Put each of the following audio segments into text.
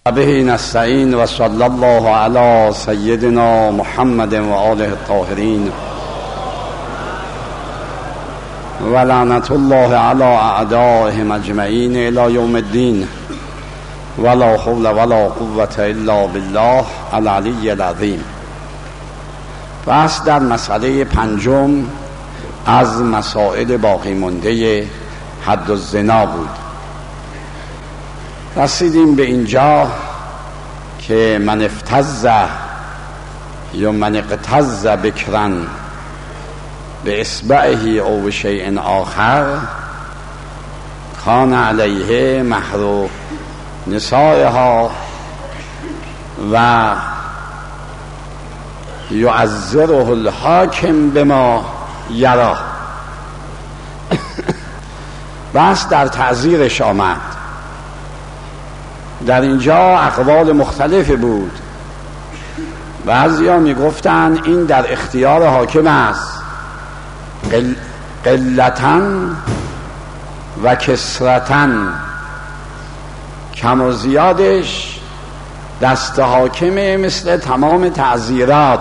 و به نستعین و صلی الله علی سیدنا محمد و آله الطاهرین و لعنت الله علی اعدائهم اجمعین الی یوم الدین ولا حول ولا قوة الا بالله العلی العظیم. بحث در مسئله پنجم از مسائل باقی مانده حد الزنا بود. رسیدیم به اینجا که من افتز یا من اقتز بکرن به اصبعه او به شیء آخر کان علیه مهر نسائها و یعذره الحاکم بما یرا. بس در تعذیرش آمد. در اینجا اقوال مختلفی بود. بعضیا میگفتن این در اختیار حاکم است، قلتاً و کثرتاً، کم و زیادش دست حاکمه مثل تمام تعزیرات.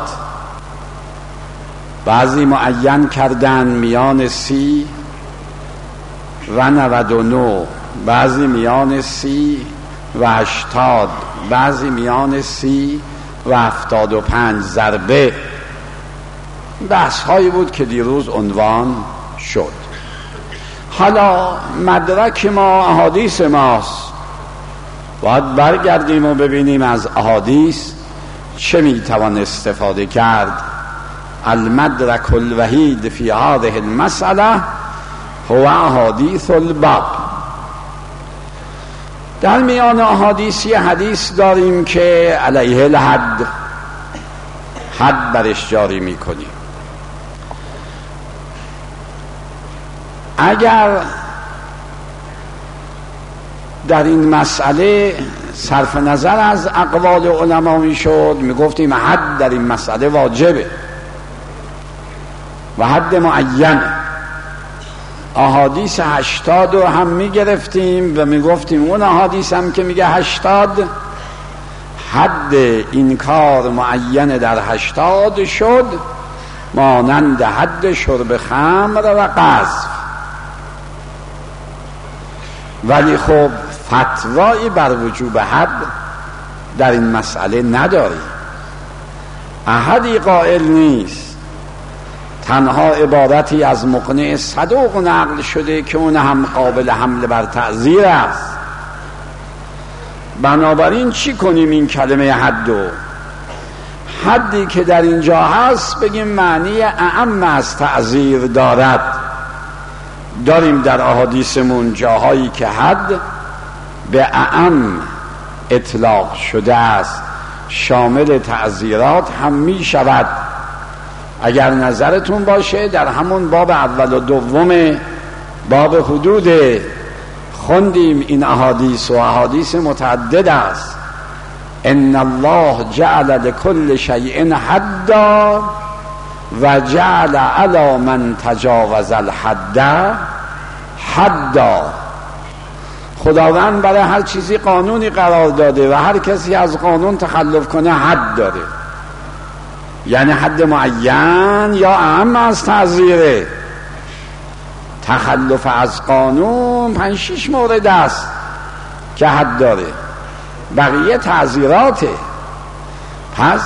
بعضی معین کردن میان 30 و 99، بعضی میان 30 و 80، بعضی میان 30 و 75 ضربه. بحث هایی بود که دیروز عنوان شد. حالا مدرک ما احادیث ماست، باید برگردیم و ببینیم از احادیث چه میتوان استفاده کرد. المدرک الوحید فی هذه المسئله هو احادیث الباب. در میان احادیث یه حدیث داریم که علیه الحد، حد برش جاری میکنیم. اگر در این مسئله صرف نظر از اقوال علما میشد، میگفتیم حد در این مسئله واجبه و حد معین. احادیث 80 رو هم میگرفتیم و میگفتیم اون احادیث هم که میگه 80 حد این کار معین در 80 شد، مانند حد شرب خمر و قذف. ولی خب فتوایی بر وجوب حد در این مسئله نداری. احدی قائل نیست. تنها عبارتی از مقنع صدوق نقل شده که اون هم قابل حمل بر تعزیر است. بنابراین چی کنیم این کلمه حدو؟ حدی که در اینجا هست بگیم معنی اعم از تعزیر دارد. داریم در احادیثمون جاهایی که حد به اعم اطلاق شده است، شامل تعزیرات هم می شود. اگر نظرتون باشه در همون باب اول و دوم باب حدود خوندیم این احادیث، و احادیث متعدد است. ان الله جعل لكل شیء حدا و جعل علی من تجاوز الحد حدا. خداوند برای هر چیزی قانونی قرار داده و هر کسی از قانون تخلف کنه حد داره. یعنی حد معین یا اعم از تعزیره. تخلف از قانون 5-6 مورد است که حد داره، بقیه تعزیراته. پس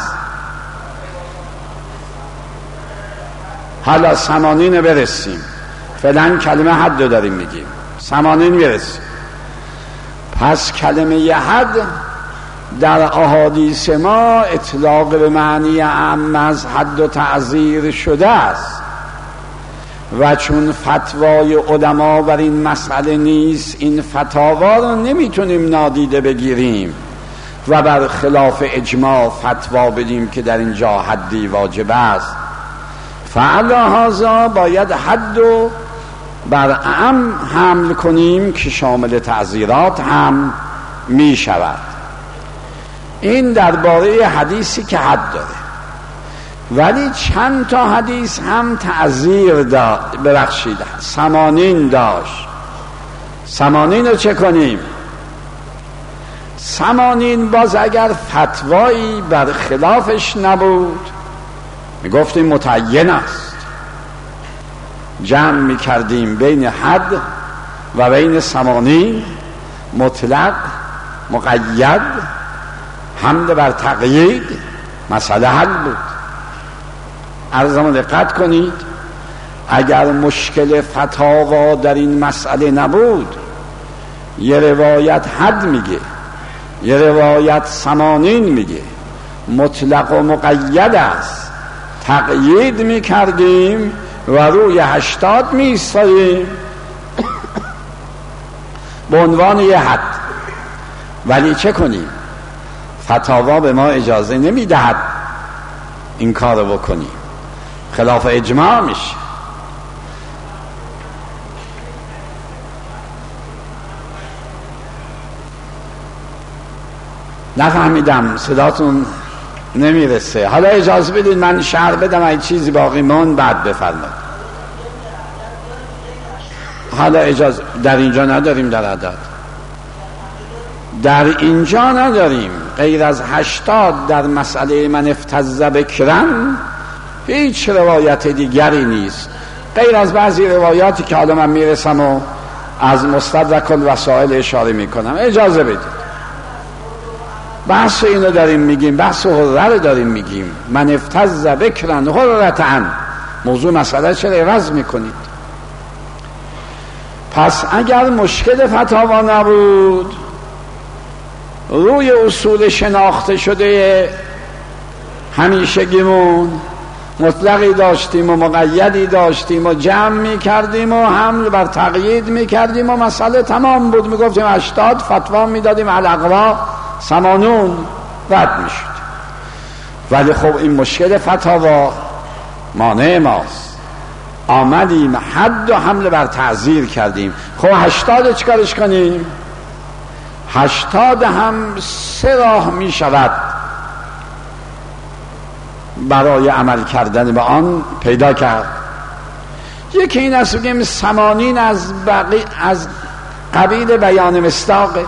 حالا 80 برسیم، فعلا کلمه حد رو داریم میگیم، 80 برسیم. پس کلمه حد در احادیث ما اطلاق به معنی اعم از حد و تعزیر شده است و چون فتوای علما بر این مسئله نیست، این فتاوا رو نمیتونیم نادیده بگیریم و بر خلاف اجماع فتوا بدیم که در اینجا حدی واجب است. فعلی هذا باید حد رو بر اعم حمل کنیم که شامل تعزیرات هم می شود. این درباره حدیثی که حد داره. ولی چند تا حدیث هم تعزیر ببخشید 80 داشت. 80 رو چه کنیم؟ سمانین باز اگر فتوایی بر خلافش نبود میگفتیم متعین است، جمع میکردیم بین حد و بین سمانین، مطلق مقید، حمل بر تقیید، مسئله حل بود. عرضم دقت کنید، اگر مشکل فتاوا در این مسئله نبود، یه روایت حد میگه، یه روایت سمانین میگه، مطلق و مقید است، تقیید میکردیم و روی 80 میستادیم به عنوان یه حد. ولی چه کنیم؟ فتاوا به ما اجازه نمیدهد این کار رو بکنیم، خلاف اجماع میشه. نفهمیدم، صداتون نمیرسه. حالا اجازه بدید من شرح بدم، اگه چیزی باقی مون بعد بفرمایید. حالا اجازه در اینجا نداریم، در عدد در اینجا نداریم غیر از 80 در مسئله من افتز بکرن، هیچ روایت دیگری نیست غیر از بعضی روایاتی که حالا من میرسم و از مستدرک الوسائل اشاره میکنم. اجازه بدید، بحث اینو داریم میگیم، بحث حره رو داریم میگیم. من افتز بکرن حرتن، موضوع مسئله چرا عوض میکنید؟ پس اگر مشکل فتاوا نبود، روی اصول شناخته شده همیشگیمون مطلقی داشتیم و مقیدی داشتیم و جمع میکردیم و حمل بر تقیید میکردیم و مسئله تمام بود. میگفتیم 80 فتوا میدادیم، الاقوا سمانون رد میشد. ولی خب این مشکل فتاوا مانع ماست، آمدیم حد و حمل بر تعزیر کردیم. خب 80 چکارش کنیم؟ 80 هم 3 راه می شود برای عمل کردن به آن پیدا کرد. یکی این است بگیم سمانین از قبیل بیان مصداقه.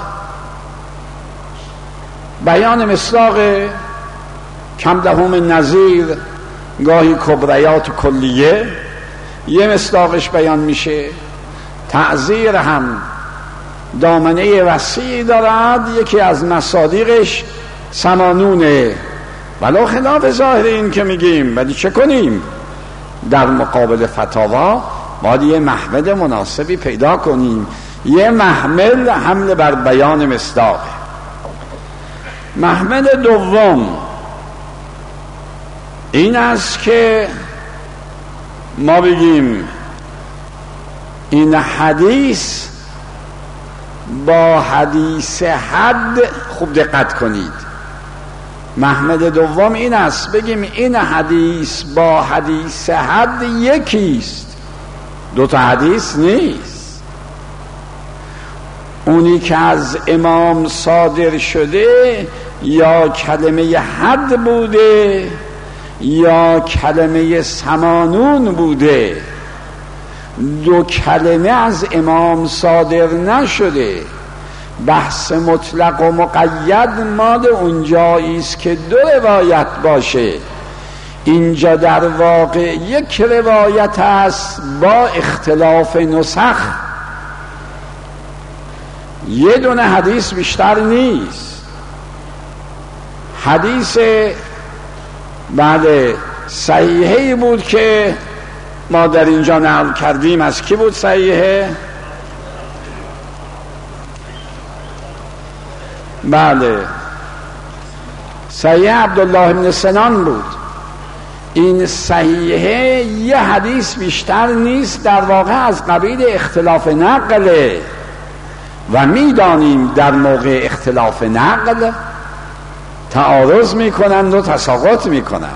بیان مصداق کم دهم نظیر، گاهی کبریات و کلیه، یه مصداقش بیان میشه. تعزیر هم دامنه وسیعی دارد، یکی از مصادیقش سمانونه، ولو خلاف ظاهر این که میگیم. ولی چه کنیم؟ در مقابل فتاوا باید یه محمل مناسبی پیدا کنیم. یه محمل حمل بر بیان مصداق. محمل دوم این است که ما بگیم این حدیث با حدیث حد، خوب دقت کنید، محمل دوم این است بگیم این حدیث با حدیث حد یکیست، 2 تا حدیث نیست. اونی که از امام صادر شده یا کلمه حد بوده یا کلمه سمانون بوده، 2 کلمه از امام صادر نشده. بحث مطلق و مقید مال اونجایی است که 2 روایت باشه. اینجا در واقع 1 روایت است با اختلاف نسخ، یه دونه حدیث بیشتر نیست. حدیث بعد صحیحی بود که ما در اینجا نقل کردیم. از کی بود صحیحه؟ بله، صحیح عبدالله بن سنان بود. این صحیحه یه حدیث بیشتر نیست، در واقع از قبیل اختلاف نقله و میدانیم در موقع اختلاف نقل تعارض میکنند و تساقط میکنند.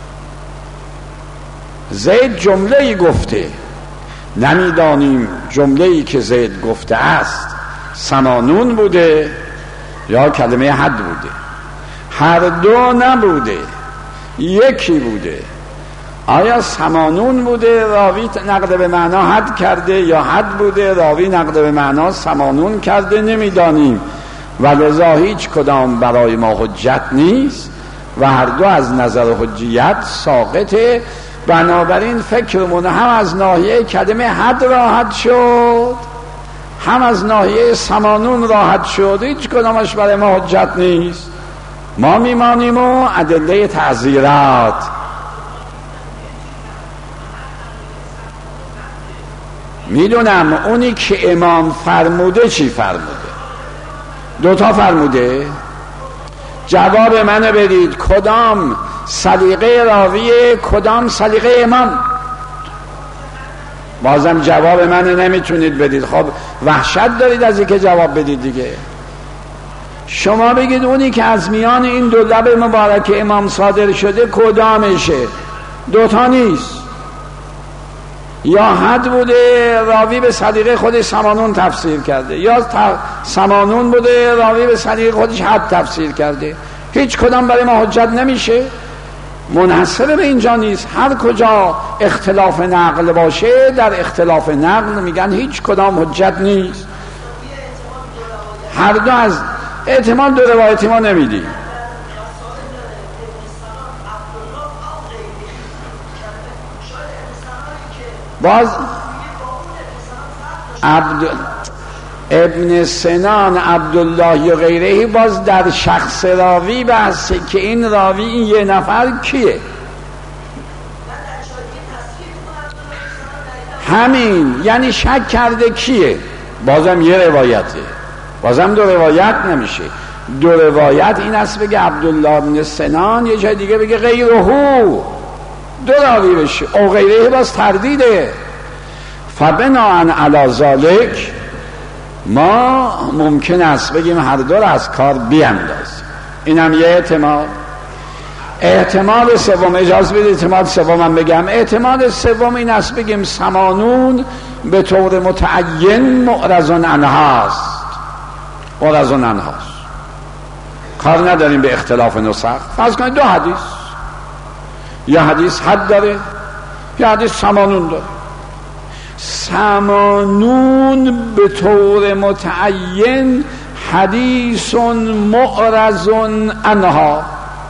زید جمله‌ای گفته، نمیدانیم جمله‌ای که زید گفته است سمانون بوده یا کلمه حد بوده. هر 2 نبوده، یکی بوده. آیا سمانون بوده راوی نقد به معنا حد کرده، یا حد بوده راوی نقد به معنا سمانون کرده؟ نمیدانیم. و لذا هیچ کدام برای ما حجت نیست و هر دو از نظر حجیت ساقطه. بنابراین فکرمون هم از ناحیه کلمه حد راحت شد، هم از ناحیه سمانون راحت شد، هیچ کدامش برای ما حجت نیست. ما میمانیم و ادله تعزیرات. میدونم اونی که امام فرموده چی فرموده؟ دوتا فرموده. جواب منو بدید کدام سلیقه راویه، کدام سلیقه امام؟ بازم جواب منو نمیتونید بدید. خب وحشت دارید از اینکه جواب بدید دیگه. شما بگید اونی که از میان این دو لب مبارک امام صادر شده کدامشه؟ دوتا نیست. یا حد بوده راوی به سلیقه خودش سمانون تفسیر کرده، یا سمانون بوده راوی به سلیقه خودش حد تفسیر کرده. هیچ کدام برای ما حجت نمیشه. منحصر به اینجا نیست. هر کجا اختلاف نقل باشه در اختلاف نقل میگن هیچ کدام حجت نیست. هر دو از احتمال دو روایتی ما نمیدیم. باز ابن سنان عبدالله یا غیره باز در شخص راوی بحثه که این راوی این یه نفر کیه. همین یعنی شک کرده کیه. بازم یه روایته، بازم دو روایت نمیشه. دو روایت این است بگه عبدالله ابن سنان، یه جای دیگه بگه غیره، دو راوی بشه، او غیره باز تردیده. فبناء علی ذالک ما ممکن است بگیم هر دو را از کار بیاندازیم. اینم یه احتمال. احتمال سوم، اجازه بدید احتمال سومم بگم. احتمال سوم این است بگیم سمانون به طور متعین معرضون عنهاست. معرضون عنهاست. کار نداریم به اختلاف نسخ. فرض کنید دو حدیث، یا حدیث حد داره یا حدیث سمانون داره. سمانون به طور متعین حدیث معرض عنها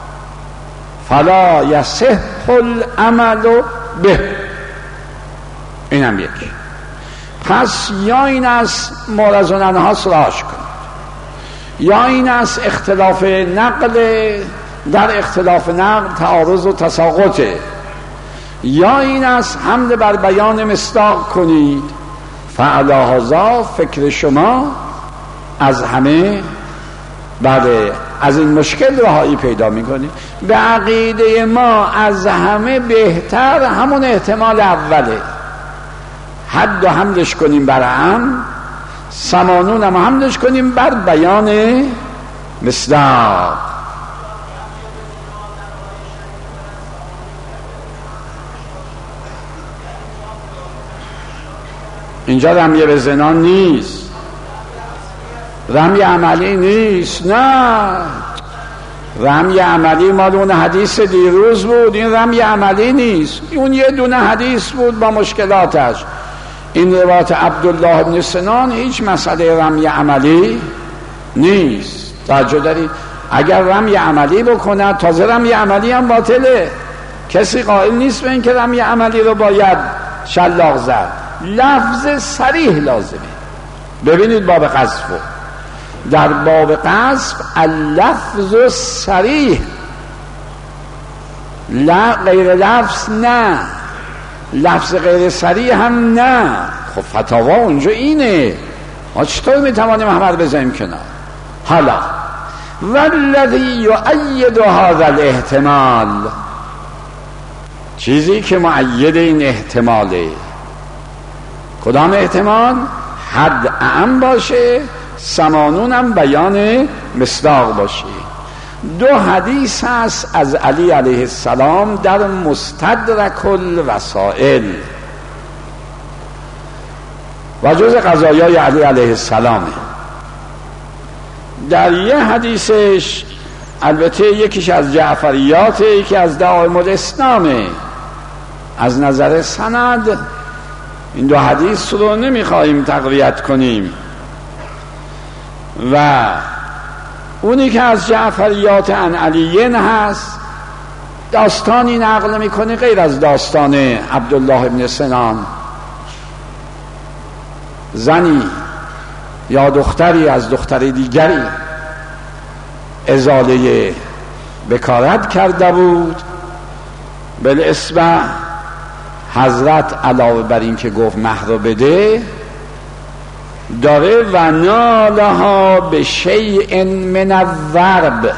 فلا یصح العمل به. اینم یکی. پس یا این از معرض عنها سراش کنید، یا این از اختلاف نقل در اختلاف نقل تعارض و تساقطه، یا این از حمل بر بیان مصداق کنید. فعلی هذا فکر شما از همه بله از این مشکل رهایی پیدا میکنید. به عقیده ما از همه بهتر همون احتمال اوله. حد و حملش کنیم بر هم، سمانون هم حملش کنیم بر بیان مصداق. اینجا رمیه به زنا نیست، رمی عملی نیست. نه، رمی عملی مال اون حدیث دیروز بود، این رمی عملی نیست. اون یه دونه حدیث بود با مشکلاتش. این روایت عبدالله بن سنان هیچ مسئله رمی عملی نیست. توجه دارید؟ اگر رمی عملی بکنه تازه رمی عملی هم باطله. کسی قائل نیست به این که رمی عملی رو باید شلاق زد. لفظ صریح لازمه. ببینید باب قذف، در باب قذف اللفظ صریح، لا غیر لفظ نه، لفظ غیر صریح هم نه. خب فتاوا اونجا اینه، ما چطور میتوانیم همه رو بزنیم کنار؟ حالا والذی یؤید هذا الاحتمال، چیزی که مؤید این احتماله. کدام احتمال؟ حد اعم باشه، سمانون هم بیان مصداق باشه. دو حدیث هست از علی علیه السلام در مستدرک الوسائل و جز قضایای علی علیه السلامه. در یه حدیثش البته یکیش از جعفریاته، یکی از دعائم الاسلامه. از نظر سند این دو حدیث رو نمیخواهیم تقویت کنیم و اونی که از جعفریات عن علیین هست داستانی نقل میکنه غیر از داستان عبدالله ابن سنان. زنی یا دختری از دختر دیگری ازاله بکارت کرده بود، بالنسبه حضرت علاوه بر این که گفت مهر رو بده داره و نالها به شیء من الضرب،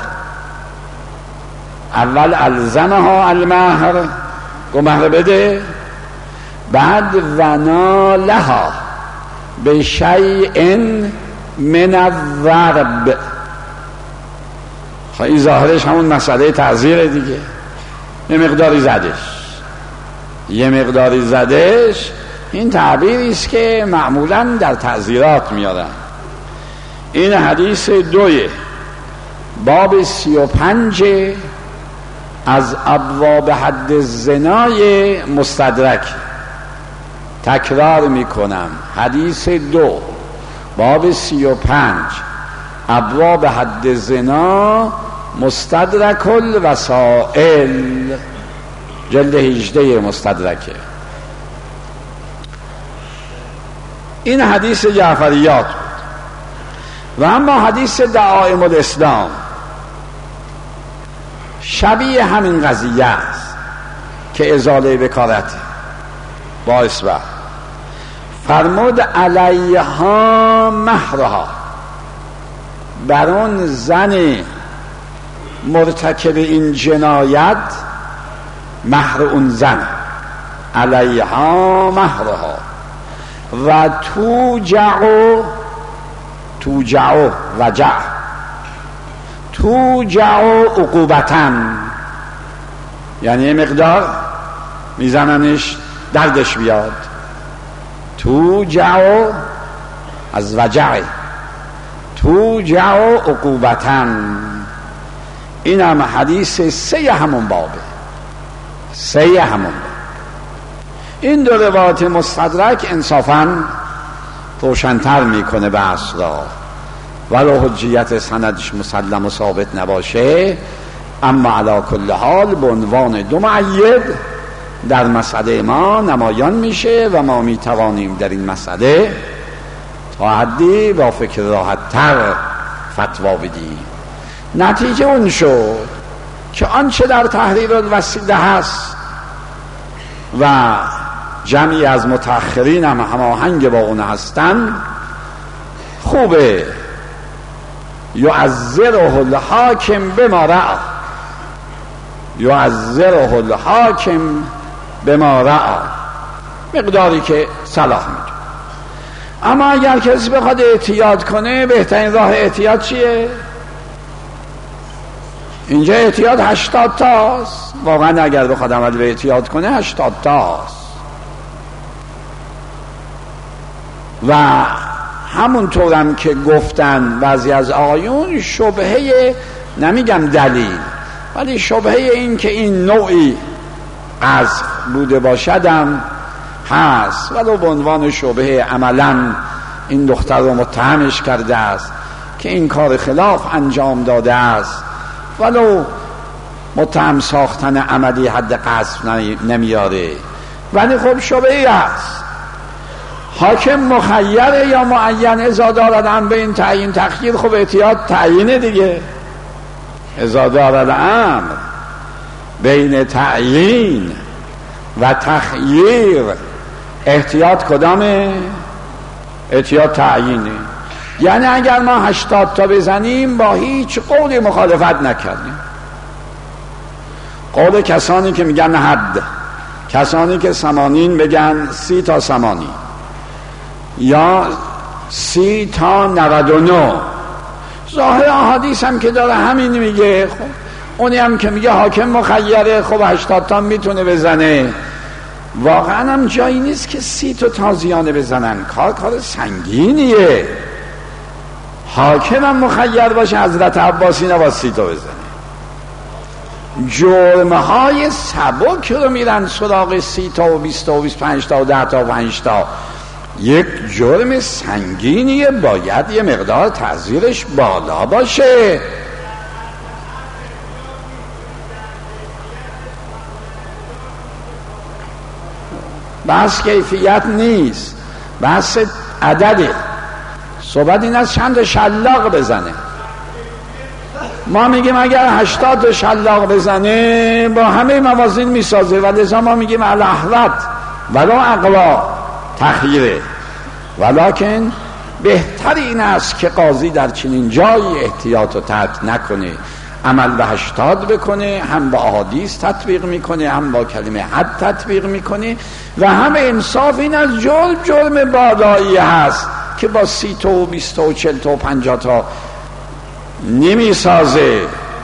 اول الزمها المهر گفت مهر بده، بعد و نالها به شیء من الضرب. خواهی ظاهرش همون مسئله تعزیره دیگه، یه مقداری زدش. این تعبیری است که معمولا در تعزیرات میارن. این حدیث 2 باب 35 از ابواب حد الزنای مستدرک. تکرار میکنم، حدیث 2 باب 35 ابواب حد زنا مستدرک الوسائل، جلد 18 مستدرکه. این حدیث جعفریات. و اما حدیث دعائم الاسلام شبیه همین قضیه است که ازاله بکارت باعث و فرمود علیها مهرها، بر اون زن مرتکب این جنایت مهر اون زن، علیها مهرها و توجع عقوبتاً، یعنی مقدار میزننش دردش بیاد. توجع از وجع، توجع عقوبتاً. این هم حدیث 3 همون بابه، 3 همون بابه. این 2 روایت مستدرک انصافاً روشن‌تر میکنه بحث را، ولو حجیت سندش مسلم و ثابت نباشه، اما علی کل حال به عنوان 2 مؤید در مسئله ما نمایان میشه و ما میتوانیم در این مسئله تا حدی با فکر راحت‌تر فتوا بدیم. نتیجه اون شد که آنچه در تحریر الوسیله هست و جمعی از متأخرین هم هماهنگ با اون هستن، خوبه یعذره الحاکم بما رأى، یعذره الحاکم بما رأى، مقداری که صلاح میده. اما اگر کسی بخواد احتیاط کنه، بهترین راه احتیاط چیه؟ اینجا احتیاط 80 تاست. واقعا اگر بخواد عمل به احتیاط کنه 80 تاست. و همونطورم که گفتن بعضی از آقایون، شبهه نمیگم دلیل، ولی شبهه این که این نوعی از بوده باشدم هست، ولو به عنوان شبهه عملا این دختر رو متهمش کرده است که این کار خلاف انجام داده است، ولو متهم ساختن عملی حد قذف نمیاره، ولی خب شبهه هست. حاکم مخیره یا معین اذا دارد امر بین تعیین تخییر، خب احتیاط تعیینه دیگه. اذا دارد امر بین تعیین و تخییر، احتیاط کدامه؟ احتیاط تعیینه. یعنی اگر ما 80 تا بزنیم با هیچ قولی مخالفت نکردیم، قول کسانی که میگن حد، کسانی که 80 بگن 30 تا 80 یا 30 تا 99. ظاهر احادیث هم که داره همین میگه. خب اونی هم که میگه حاکم مخیره، خب 80 تا میتونه بزنه. واقعا هم جایی نیست که 30 تا تازیانه بزنن، کار سنگینیه. حاکم هم مخیر باشه، حضرت عباسی نباید 30 تا بزنه. جرمهای سبک رو میرن سراغ 30 تا و 20 تا و 25 تا و 10 تا و 5 تا. یک جرم سنگینیه، باید یه مقدار تعزیرش بالا باشه. بحث کیفیت نیست، بحث عدده. صحبت این از چند شلاق بزنه. ما میگیم اگر 80 شلاق بزنه با همه موازین میسازه، و لذا ما میگیم الاحوط ولا اقوا تخییره. ولکن بهتر این است که قاضی در چنین جایی احتیاط و ترک نکنه، عمل به 80 بکنه، هم با احادیث تطبیق میکنه، هم با کلمه حد تطبیق میکنه، و هم انصاف این از جرم بالایی هست که با 30 تا و 20 تا و 40 تا و 50 تا نمیسازه.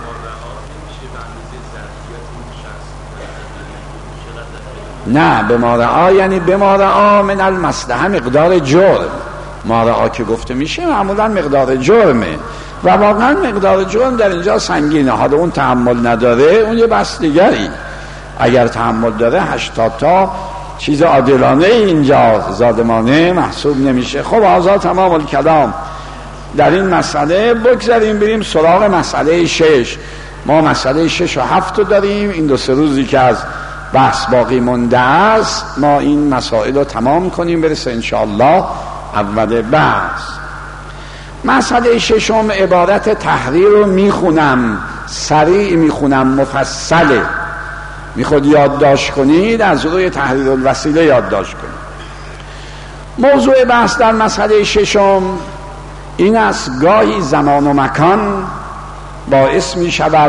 نه، به ما رعا یعنی به ما رعا من المصلحه مقدار جرم. ما رعا که گفته میشه معمولا مقدار جرمه، و واقعا مقدار جرم در اینجا سنگینه. حالا اون تحمل نداره، اون یه بحث دیگری. اگر تحمل داره 80 تا چیز عادلانه اینجا ظالمانه محسوب نمیشه. خب آزاد تمام الکلام در این مسئله. بگذاریم بریم سراغ مسئله 6. ما مسئله 6 و 7 رو داریم. این 2-3 روزی که از بحث باقی مونده است ما این مسائل رو تمام کنیم، برسه انشاءالله اول بحث. مسئله 6 عبارت تحریر رو میخونم، سریع میخونم، مفصله. میخواد یادداشت کنید، از روی تحریر الوسیله یادداشت کنید. موضوع بحث در مسئله 6 این است: گاهی زمان و مکان باعث می شود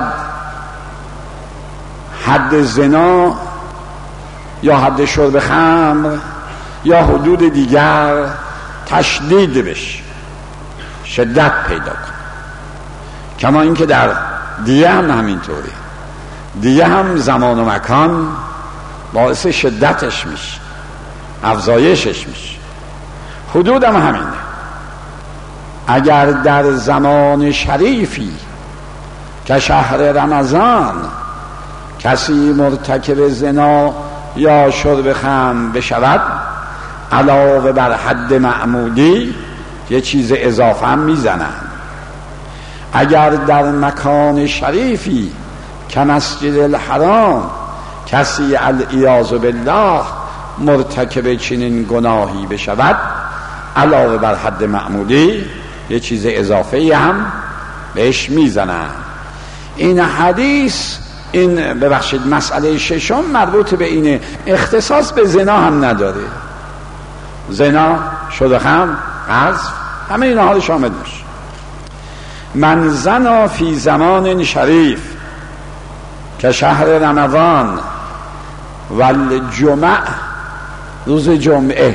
حد زنا یا حد شرب خمر یا حدود دیگر تشدید بشه، شدت پیدا کنه. کما اینکه در دیگه هم همینطوری، دیگه هم زمان و مکان باعث شدتش میشه، افزایشش میشه. حدود هم همینه. اگر در زمان شریفی که شهر رمضان کسی مرتکب زنا یا شرب خمر بشود، علاوه بر حد معمولی یه چیز اضافه هم میزنن. اگر در مکان شریفی که مسجد الحرام کسی العیاذ بالله مرتکب چنین گناهی بشود، علاوه بر حد معمولی یه چیز اضافه هم بهش میزنن. این حدیث، این ببخشید مسئله 6 مربوط به اینه، اختصاص به زنا هم نداره. زنا، شرب خمر، قذف، همه اینا حال شامل میشه. من زنا فی زمان شریف که شهر رمضان والجمعه، روز جمعه،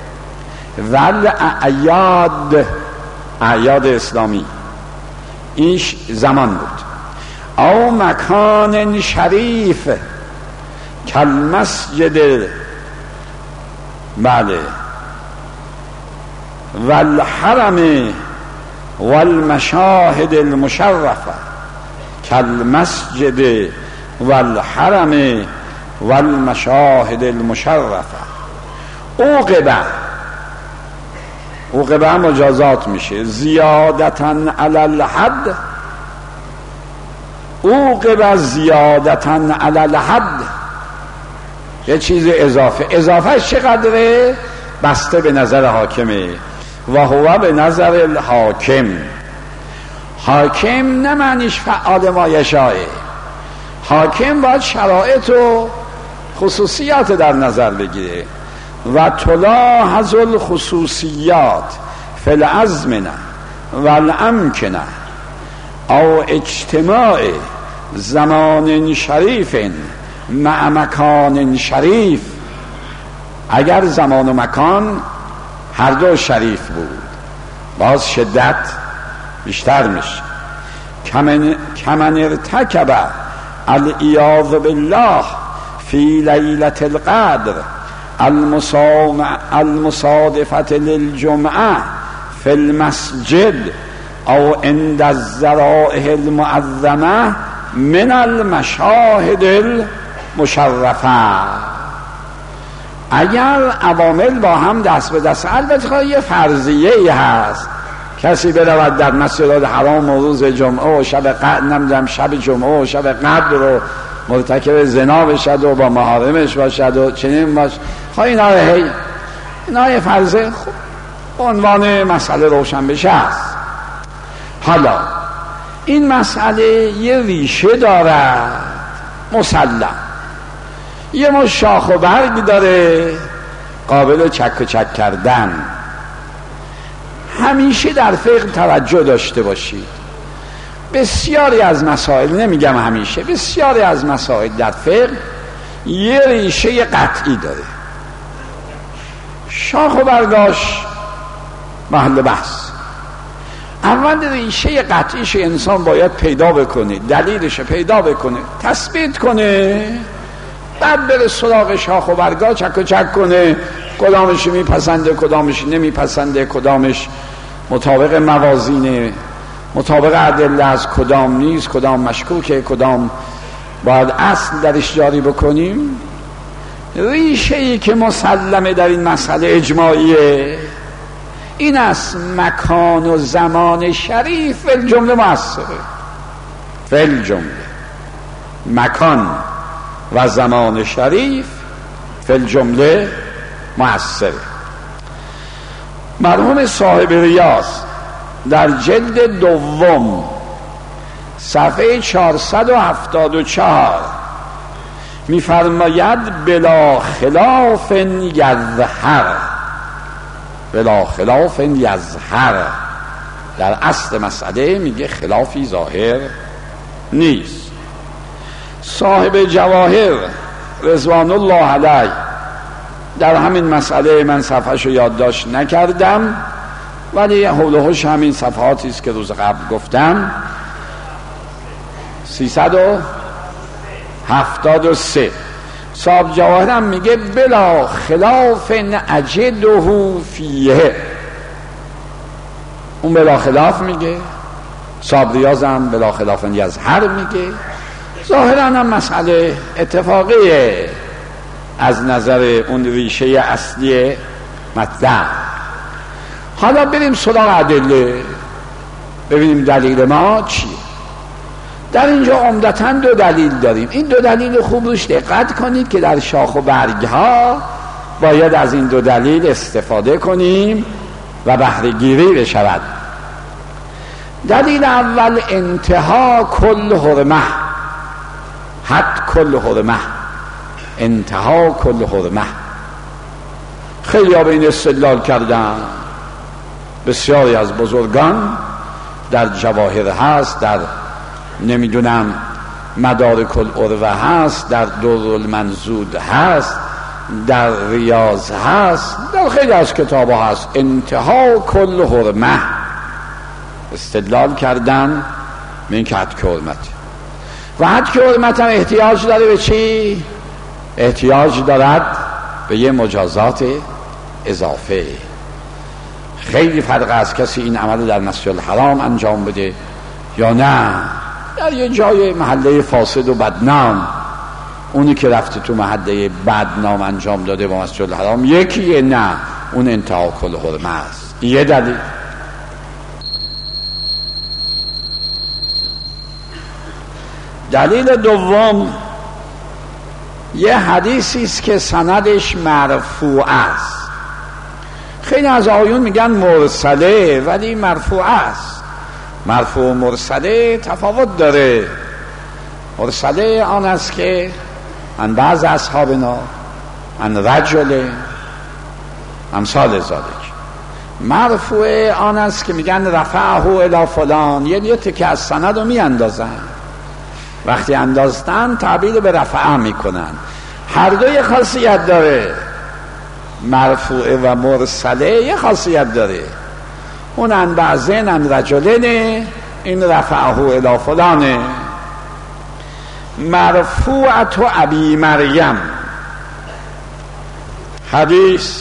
والاعیاد، اعیاد اسلامی، ایش زمان بود. او مکان شریف کل مسجد، بله، والحرم والمشاهد المشرفه، کل مسجد والحرم والمشاهد المشرفه. عوقبه مجازات میشه، زیادتاً علی الحد، عوقبه زیادتاً علی الحد، یه چیز اضافه چقدره؟ بسته به نظر حاکمه. و هو به نظر الحاکم. حاکم نه معنیش فعال ما یشائه، حاکم باید شرایط و خصوصیات در نظر بگیره. و تلاحظ الخصوصیات فی الازمنه والامکنه او اجتماع زمان شریف مع مکان شریف. اگر زمان و مکان هر دو شریف بود، باز شدت بیشتر میشه. کمن ارتکب العیاذ بالله فی لیلة القدر المصادفة للجمعه فی المسجد او عند الذرائح المعظمه من المشاهد المشرفه. اگر عوامل با هم دست به دست، البته یه فرضیه ای هست کسی برود در مسجد حرام و روز جمعه و شب قدر، نمیدونم شب جمعه و شب قدر رو مرتکب زنا بشد و با محارمش باشد و چنین باش، اینا یه فرضه به عنوان مسئله روشن بشه است. حالا این مسئله یه ریشه دارد مسلم، یه مش شاخ و برگ داره قابل چک و چک کردن. همیشه در فقه توجه داشته باشید، بسیاری از مسائل، نمیگم همیشه، بسیاری از مسائل در فقه یه ریشه قطعی داره، شاخ و برگاش محل بحث. اول ریشه قطعیش انسان باید پیدا بکنه، دلیلش پیدا بکنه، تثبیت کنه، بعد بره سراغ شاخ و برگا چک و چک کنه، کدامش میپسنده کدامش نمیپسنده، کدامش مطابق موازینه، مطابق ادله است، کدام نیست، کدام مشکوکه، کدام باید اصل درش جاری بکنیم. ریشه‌ای که مسلمه در این مسئله اجماعیه، این است مکان و زمان شریف فی الجمله مؤثره. فی الجمله مکان و زمان شریف فی الجمله مؤثره. مرحوم صاحب ریاض در جلد دوم صفحه 474 می‌فرماید بلا خلاف یظهر، بلا خلاف یظهر، در اصل مسئله میگه خلافی ظاهر نیست. صاحب جواهر رضوان الله علیه در همین مسئله، من صفحه‌شو یادداشت نکردم ولی حول و حوش همین صفحاتی است که روز قبل گفتم، 373. صاحب جواهر هم میگه بلا خلاف اجده فیه، اون بلا خلاف میگه، صاحب ریاض هم بلا خلاف یظهر میگه. ظاهرا هم مسئله اتفاقیه از نظر اون ریشه اصلی مطلب. حالا بریم سراغ ادله، ببینیم دلیل ما چیه. در اینجا عمدتاً دو دلیل داریم. این دو دلیل خوب روش دقت کنید که در شاخ و برگ ها باید از این دو دلیل استفاده کنیم و بهره گیری بشود. دلیل اول انتها کل حرمه، حد کل حرمه، انتها کل حرمه. خیلی ها به این استدلال کردن، بسیاری از بزرگان در جواهر هست، در نمیدونم مدارک العروه هست، در دور المنضود هست، در ریاض هست، در خیلی از کتاب ها هست، انتها کل حرمه استدلال کردن به این که حد که حرمت و حد که حرمت هم احتیاج داره به چی؟ احتیاج دارد به یه مجازات اضافه. خیلی فرق است کسی این عمل در مسجد الحرام انجام بده یا نه در یه جای محله فاسد و بدنام. اونی که رفته تو محله بدنام انجام داده با مسجد الحرام یکیه، نه اون انتها کل حرمه است. یه دلیل. دلیل دوم یه حدیثی است که سندش مرفوع است. خیلی از آیون میگن مرسله ولی مرفوع است. مرفوع و مرسله تفاوت داره. مرسله آن است که ان بعض اصحابنا ان رجل امثال ذالک. مرفوع آن است که میگن رفعه الی فلان، یه تکه از سند رو میاندازن، وقتی اندازتن تعبیر به رفعه میکنن. هر دو یه خاصیت داره، مرفوع و مرسله یه خاصیت داره. اون ان بعضین ان رجلینه، این رفعه الی فلانه. مرفوعت و ابی مریم حدیث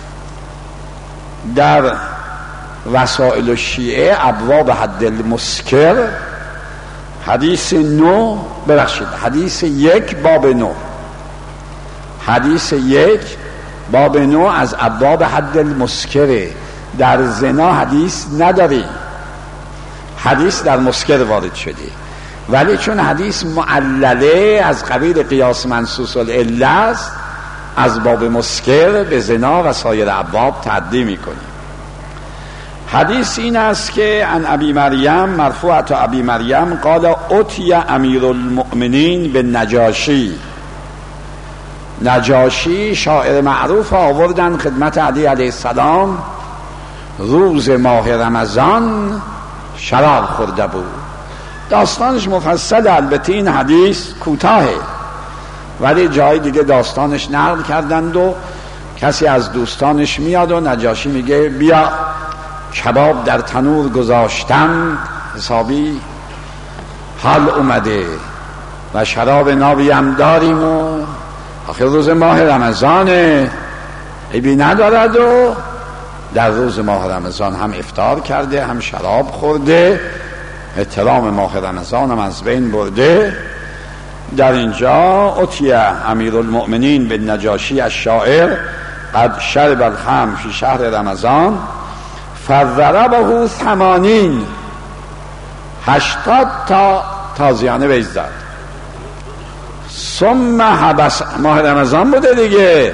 در وسائل الشیعه ابواب حد المسکر، حدیث 9 حدیث 1 باب 9، حدیث 1 باب 9 از ابواب حد المسکره. در زنا حدیث نداری، حدیث در مسکر وارد شده، ولی چون حدیث معلله از قبیل قیاس منصوص العله است، از باب مسکر به زنا و سایر ابواب تعدی میکنیم. حدیث این است که عن ابی مریم مرفوع تا ابی مریم قال اتی امیر المؤمنین به نجاشی شاعر معروف آوردن خدمت علی علیه السلام. روز ماه رمضان شراب خورده بود. داستانش مفصل، البته این حدیث کوتاهه، ولی جای دیگه داستانش نقل کردند و کسی از دوستانش میاد و نجاشی میگه بیا کباب در تنور گذاشتم، حسابی حال اومده و شراب نابی هم داریم و آخر روز ماه رمضانه، عیبی ندارد و در روز ماه رمضان هم افطار کرده هم شراب خورده، احترام ماه رمضان هم از بین برده. در اینجا اتی امیر المؤمنین به نجاشی الشاعر قد شرب الخمر فی شهر رمضان فضربه 80 تا تازیانه ویز داد. ثم حبس، ماه رمضان بوده دیگه،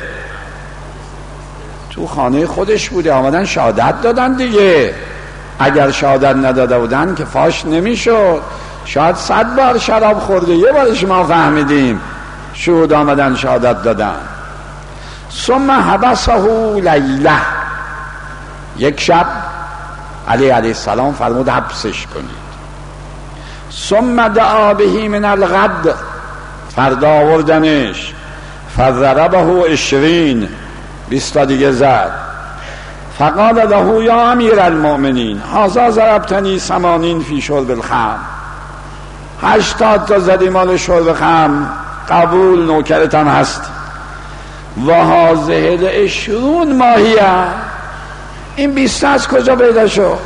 تو خانه خودش بوده، آمدن شهادت دادن دیگه. اگر شهادت نداده بودن که فاش نمیشد. شاید 100 بار شراب خورده، یه بارش ما فهمیدیم شهود آمدن شهادت دادن. ثم حبسه لیله، یک شب علی علیه السلام فرمود حبسش کنید. ثم دعا بهی من الغد، فردا آوردنش فضربه 20 تا دیگه زد. فقال له یا امیر المؤمنین هذا ضربتنی 80 فی شرب الخمر، 80 تا زدی مال شرب خمر، قبول، نوکرتم هست. و هذه 20 ماهیه، این 20 از کجا پیدا شد؟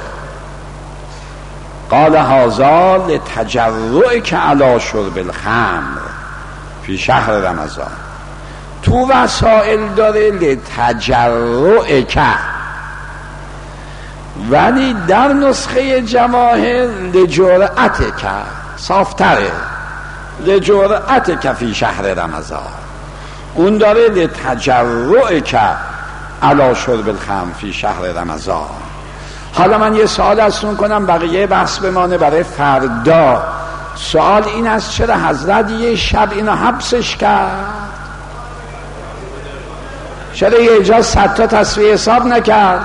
قال هذا لتجرؤک علی شرب الخمر فی شهر رمضان. تو وسائل داره لتجرؤک، ولی در نسخه جواهر لجرأتک، صافتره، لجرأتک فی شهر رمضان. اون داره لتجرؤک علی شرب الخمر فی شهر رمضان. حالا من یه سوال ازتون کنم، بقیه بحث بمانه برای فردا. سوال این است چرا حضرت یه شب اینو حبسش کرد؟ چرا یه جا 100 تا تصفیه حساب نکرد؟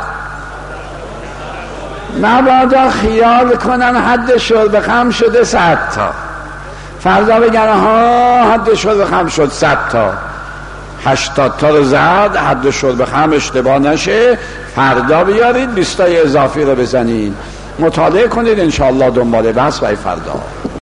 مبادا خیال کنن حد شرب خمر شده 100 تا، فردا بگن ها حد شرب خمر شد 100 تا، 80 تا رو زد، حد شرب خمر اشتباه نشه، فردا بیارید 20 تا اضافی رو بزنید. مطالعه کنید انشاءالله دنبال بحث برای فردا.